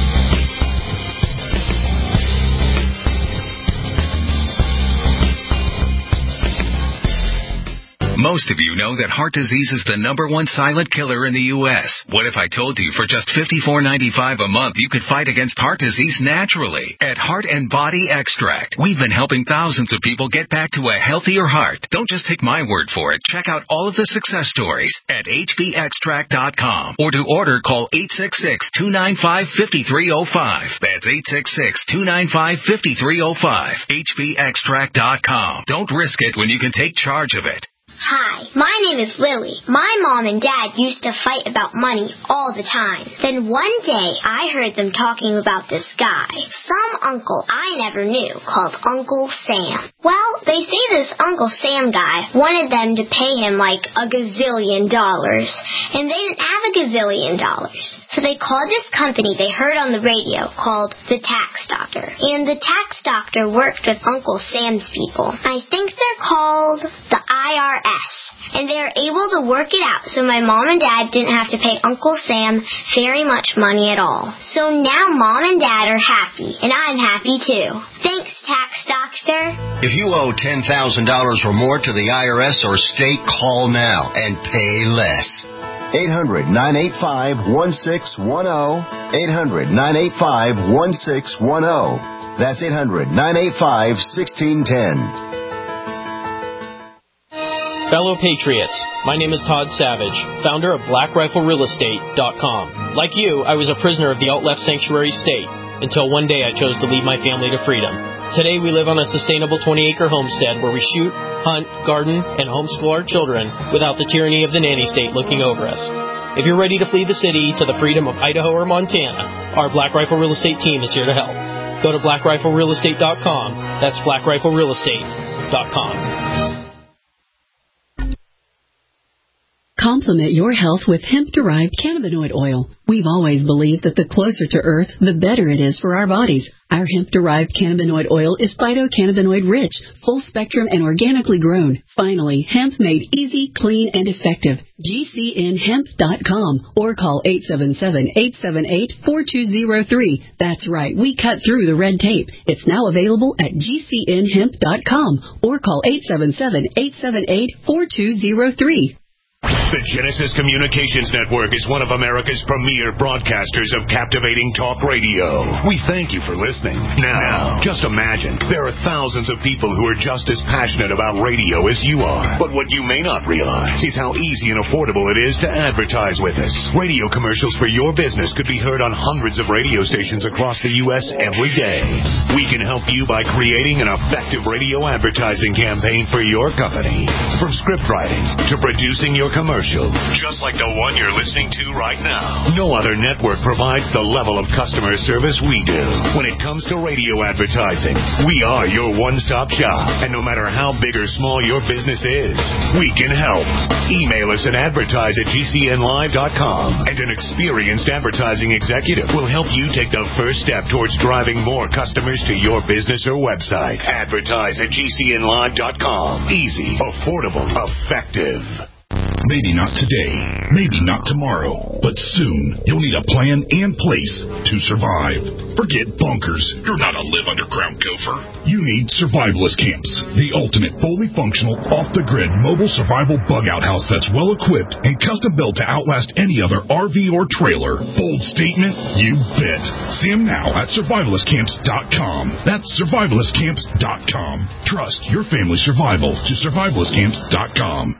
Speaker 19: Most of you know that heart disease is the number one silent killer in the U S What if I told you for just fifty-four ninety-five a month you could fight against heart disease naturally? At Heart and Body Extract, we've been helping thousands of people get back to a healthier heart. Don't just take my word for it. Check out all of the success stories at H B extract dot com, or to order, call eight six six, two nine five, five three zero five. That's eight six six, two nine five, five three zero five. H B extract dot com. Don't risk it when you can take charge of it.
Speaker 20: Hi, my name is Lily. My mom and dad used to fight about money all the time. Then one day, I heard them talking about this guy, some uncle I never knew, called Uncle Sam. Well, they say this Uncle Sam guy wanted them to pay him like a gazillion dollars, and they didn't have a gazillion dollars. So they called this company they heard on the radio called the Tax Doctor. And the Tax Doctor worked with Uncle Sam's people. I think they're called the I R S. And they are able to work it out so my mom and dad didn't have to pay Uncle Sam very much money at all. So now mom and dad are happy, and I'm happy too. Thanks, Tax Doctor.
Speaker 21: If you owe ten thousand dollars or more to the I R S or state, call now and pay less.
Speaker 22: eight hundred, nine eight five, one six one zero. eight hundred, nine eight five, one six one zero. That's eight hundred, nine eight five, one six one zero.
Speaker 23: Fellow Patriots, my name is Todd Savage, founder of Black Rifle Real Estate dot com. Like you, I was a prisoner of the alt-left sanctuary state until one day I chose to lead my family to freedom. Today we live on a sustainable twenty-acre homestead where we shoot, hunt, garden, and homeschool our children without the tyranny of the nanny state looking over us. If you're ready to flee the city to the freedom of Idaho or Montana, our Black Rifle Real Estate team is here to help. Go to Black Rifle Real Estate dot com. That's Black Rifle Real Estate dot com.
Speaker 24: Complement your health with hemp-derived cannabinoid oil. We've always believed that the closer to Earth, the better it is for our bodies. Our hemp-derived cannabinoid oil is phytocannabinoid-rich, full-spectrum, and organically grown. Finally, hemp made easy, clean, and effective. G C N hemp dot com or call eight seven seven, eight seven eight, four two zero three. That's right, we cut through the red tape. It's now available at G C N hemp dot com or call eight seven seven, eight seven eight, four two zero three.
Speaker 1: The Genesis Communications Network is one of America's premier broadcasters of captivating talk radio. We thank you for listening. Now, just imagine, there are thousands of people who are just as passionate about radio as you are. But what you may not realize is how easy and affordable it is to advertise with us. Radio commercials for your business could be heard on hundreds of radio stations across the U S every day. We can help you by creating an effective radio advertising campaign for your company. From script writing to producing your commercials, commercial, just like the one you're listening to right now. No other network provides the level of customer service we do. When it comes to radio advertising, we are your one-stop shop. And no matter how big or small your business is, we can help. Email us at advertise at G C N live dot com, and an experienced advertising executive will help you take the first step towards driving more customers to your business or website. Advertise at G C N live dot com. Easy, affordable, effective.
Speaker 4: Maybe not today, maybe not tomorrow, but soon you'll need a plan and place to survive. Forget bunkers. You're not a live underground gopher. You need survivalist camps, the ultimate fully functional, off-the-grid mobile survival bug-out house that's well-equipped and custom-built to outlast any other R V or trailer. Bold statement? You bet. See them now at survivalist camps dot com. That's survivalist camps dot com. Trust your family's survival to survivalist camps dot com.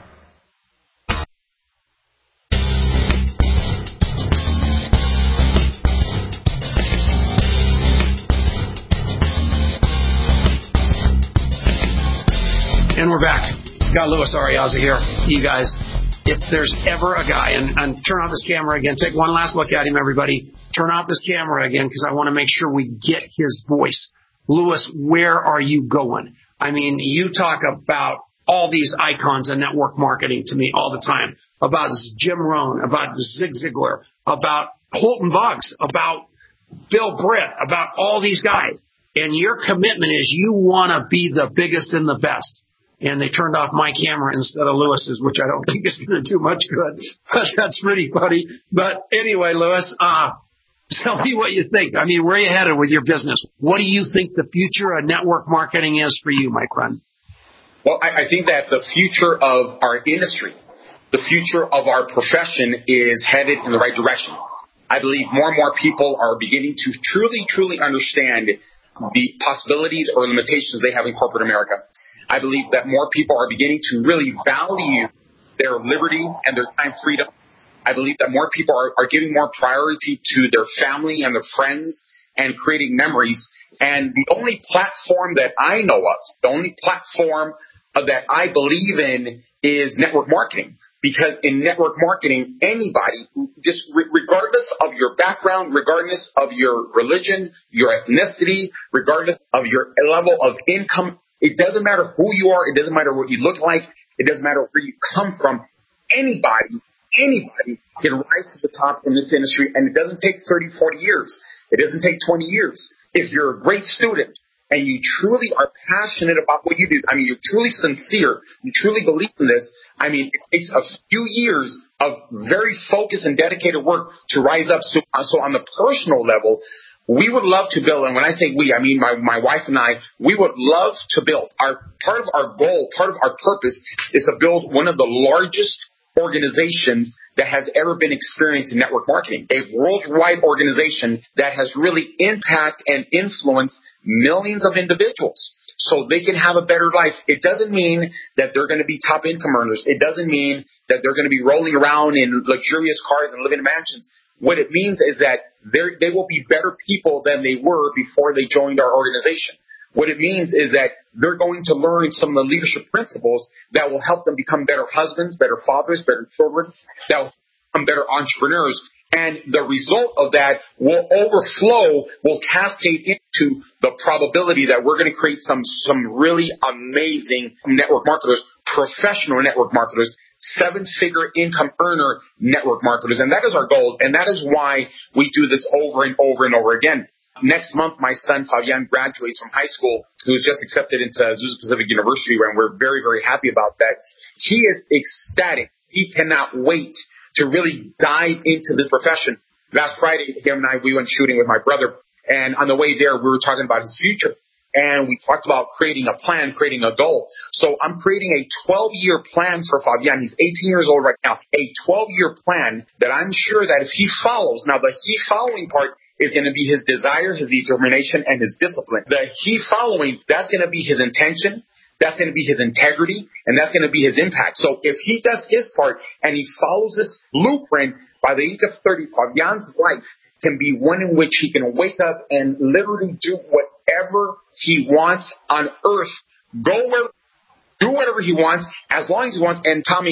Speaker 2: And we're back. Got Louis Ariaza here. You guys, if there's ever a guy, and, and turn off this camera again. Take one last look at him, everybody. Turn off this camera again, because I want to make sure we get his voice. Louis, where are you going? I mean, you talk about all these icons in network marketing to me all the time. About Jim Rohn, about Zig Ziglar, about Holton Buggs, about Bill Britt, about all these guys. And your commitment is you want to be the biggest and the best. And they turned off my camera instead of Lewis's, which I don't think is going to do much good. But that's pretty funny. But anyway, Louis, uh, tell me what you think. I mean, where are you headed with your business? What do you think the future of network marketing is for you, my friend?
Speaker 18: Well, I, I think that the future of our industry, the future of our profession is headed in the right direction. I believe more and more people are beginning to truly, truly understand the possibilities or limitations they have in corporate America. I believe that more people are beginning to really value their liberty and their time freedom. I believe that more people are, are giving more priority to their family and their friends and creating memories. And the only platform that I know of, the only platform that I believe in is network marketing. Because in network marketing, anybody, just re- regardless of your background, regardless of your religion, your ethnicity, regardless of your level of income, it doesn't matter who you are. It doesn't matter what you look like. It doesn't matter where you come from. Anybody, anybody can rise to the top in this industry, and it doesn't take thirty, forty years. It doesn't take twenty years. If you're a great student and you truly are passionate about what you do, I mean, you're truly sincere, you truly believe in this, I mean, it takes a few years of very focused and dedicated work to rise up. So, so on the personal level, we would love to build, and when I say we, I mean my, my wife and I, we would love to build. Our part of our goal, part of our purpose is to build one of the largest organizations that has ever been experienced in network marketing, a worldwide organization that has really impact and influenced millions of individuals so they can have a better life. It doesn't mean that they're going to be top income earners. It doesn't mean that they're going to be rolling around in luxurious cars and living in mansions. What it means is that they will be better people than they were before they joined our organization. What it means is that they're going to learn some of the leadership principles that will help them become better husbands, better fathers, better children, that will become better entrepreneurs. And the result of that will overflow, will cascade into the probability that we're going to create some, some really amazing network marketers, professional network marketers, seven-figure income earner network marketers. And that is our goal. And that is why we do this over and over and over again. Next month, my son Fabian graduates from high school, who's just accepted into Azusa Pacific University, and we're very, very happy about that. He is ecstatic. He cannot wait to really dive into this profession. Last Friday, him and I, we went shooting with my brother, and on the way there, we were talking about his future. And we talked about creating a plan, creating a goal. So I'm creating a twelve-year plan for Fabian. He's eighteen years old right now. A twelve-year plan that I'm sure that if he follows, now the he following part is going to be his desire, his determination, and his discipline. The he following, that's going to be his intention. That's going to be his integrity, and that's going to be his impact. So if he does his part and he follows this blueprint, by the age of thirty, Fabian's life can be one in which he can wake up and literally do whatever he wants on earth. Go where, do whatever he wants, as long as he wants. And Tommy,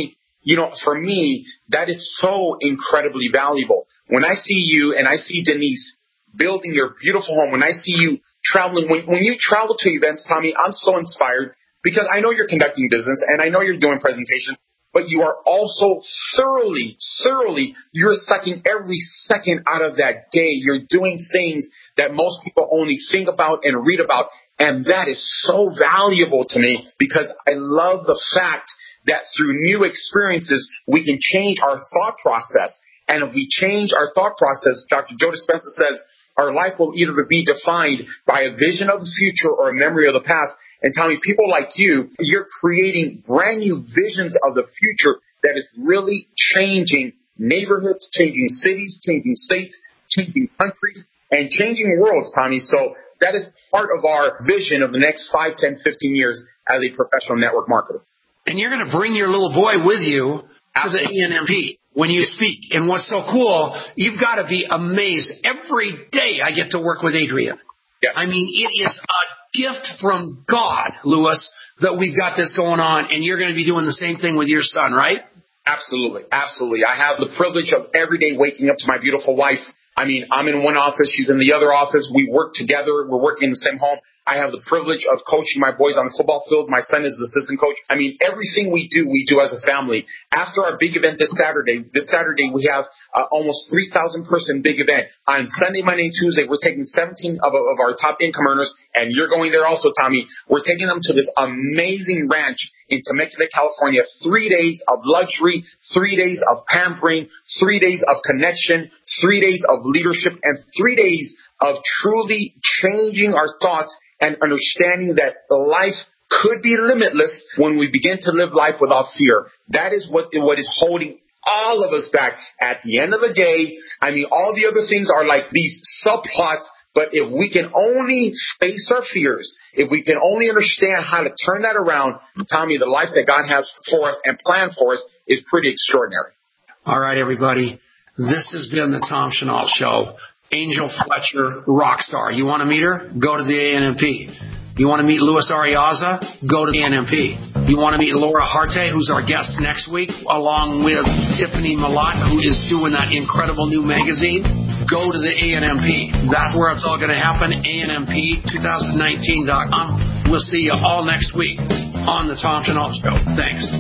Speaker 18: you know, for me, that is so incredibly valuable. When I see you and I see Denise building your beautiful home, when I see you traveling, when, when you travel to events, Tommy, I'm so inspired because I know you're conducting business and I know you're doing presentations, but you are also thoroughly, thoroughly, you're sucking every second out of that day. You're doing things that most people only think about and read about. And that is so valuable to me because I love the fact that through new experiences, we can change our thought process. And if we change our thought process, Doctor Joe Dispenza says, our life will either be defined by a vision of the future or a memory of the past. And Tommy, people like you, you're creating brand new visions of the future that is really changing neighborhoods, changing cities, changing states, changing countries, and changing worlds, Tommy. So that is part of our vision of the next five, ten, fifteen years as a professional network marketer.
Speaker 2: And you're going to bring your little boy with you to the A N M P when you speak. And what's so cool, you've got to be amazed. Every day I get to work with Adrian.
Speaker 18: Yes.
Speaker 2: I mean, it is a gift from God, Lewis, that we've got this going on. And you're going to be doing the same thing with your son, right?
Speaker 18: Absolutely. Absolutely. I have the privilege of every day waking up to my beautiful wife. I mean, I'm in one office. She's in the other office. We work together. We're working in the same home. I have the privilege of coaching my boys on the football field. My son is the assistant coach. I mean, everything we do, we do as a family. After our big event this Saturday, this Saturday we have uh, almost three thousand person big event. On Sunday, Monday, and Tuesday, we're taking seventeen of, of our top income earners, and you're going there also, Tommy. We're taking them to this amazing ranch in Temecula, California. Three days of luxury, three days of pampering, three days of connection, three days of leadership, and three days of truly changing our thoughts and understanding that the life could be limitless when we begin to live life without fear. That is what, what is holding all of us back. At the end of the day, I mean, all the other things are like these subplots, but if we can only face our fears, if we can only understand how to turn that around, Tommy, the life that God has for us and planned for us is pretty extraordinary.
Speaker 2: All right, everybody. This has been the Tom Chenault Show. Angel Fletcher, rock star. You want to meet her? Go to the A N M P. You want to meet Luis Arriaza? Go to the A N M P. You want to meet Laura Harte, who's our guest next week, along with Tiffany Malott, who is doing that incredible new magazine? Go to the A N M P. That's where it's all going to happen. A N M P twenty nineteen dot com. We'll see you all next week on the Tom Chenault Show. Thanks.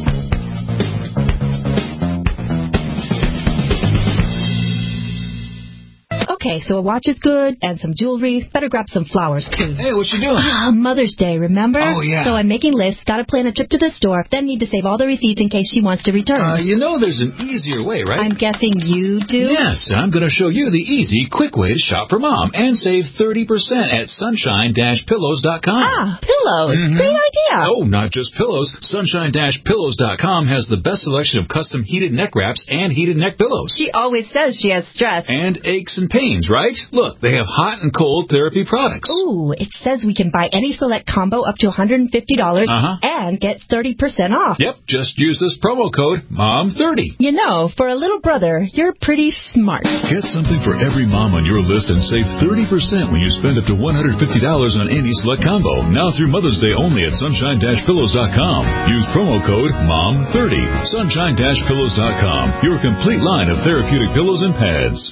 Speaker 6: Okay, so a watch is good, and some jewelry. Better grab some flowers, too.
Speaker 7: Hey, what you doing?
Speaker 6: Ah, Mother's Day, remember?
Speaker 7: Oh, yeah.
Speaker 6: So I'm making lists, gotta plan a trip to the store, then need to save all the receipts in case she wants to return.
Speaker 7: Uh, you know there's an easier way, right?
Speaker 6: I'm guessing you do?
Speaker 7: Yes, I'm going to show you the easy, quick way to shop for Mom and save thirty percent at sunshine dash pillows dot com.
Speaker 6: Ah, pillows.
Speaker 7: Mm-hmm.
Speaker 6: Great idea.
Speaker 7: Oh, not just pillows. sunshine dash pillows dot com has the best selection of custom heated neck wraps and heated neck pillows.
Speaker 6: She always says she has stress.
Speaker 7: And aches and pains, right? Look, they have hot and cold therapy products.
Speaker 6: Ooh, it says we can buy any select combo up to one hundred fifty dollars
Speaker 7: uh-huh.
Speaker 6: and get thirty percent off.
Speaker 7: Yep, just use this promo code mom thirty.
Speaker 6: You know, for a little brother, you're pretty smart.
Speaker 8: Get something for every mom on your list and save thirty percent when you spend up to one hundred fifty dollars on any select combo. Now through Mother's Day only at sunshine dash pillows dot com. Use promo code mom thirty. sunshine dash pillows dot com. Your complete line of therapeutic pillows and pads.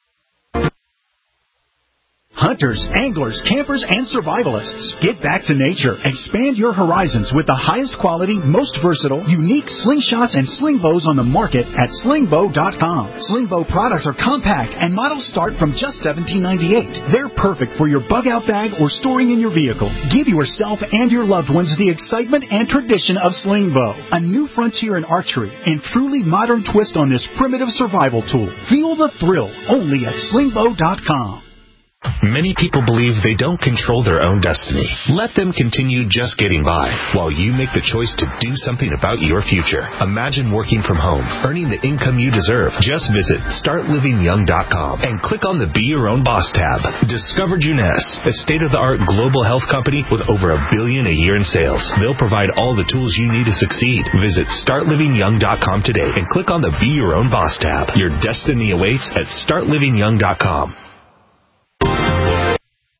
Speaker 9: Hunters, anglers, campers, and survivalists. Get back to nature. Expand your horizons with the highest quality, most versatile, unique slingshots and sling bows on the market at sling bow dot com. Sling bow products are compact and models start from just seventeen ninety-eight. They're perfect for your bug out bag or storing in your vehicle. Give yourself and your loved ones the excitement and tradition of sling bow. A new frontier in archery and truly modern twist on this primitive survival tool. Feel the thrill only at sling bow dot com.
Speaker 25: Many people believe they don't control their own destiny. Let them continue just getting by while you make the choice to do something about your future. Imagine working from home, earning the income you deserve. Just visit start living young dot com and click on the Be Your Own Boss tab. Discover Juness, a state-of-the-art global health company with over a billion a year in sales. They'll provide all the tools you need to succeed. Visit start living young dot com today and click on the Be Your Own Boss tab. Your destiny awaits at start living young dot com.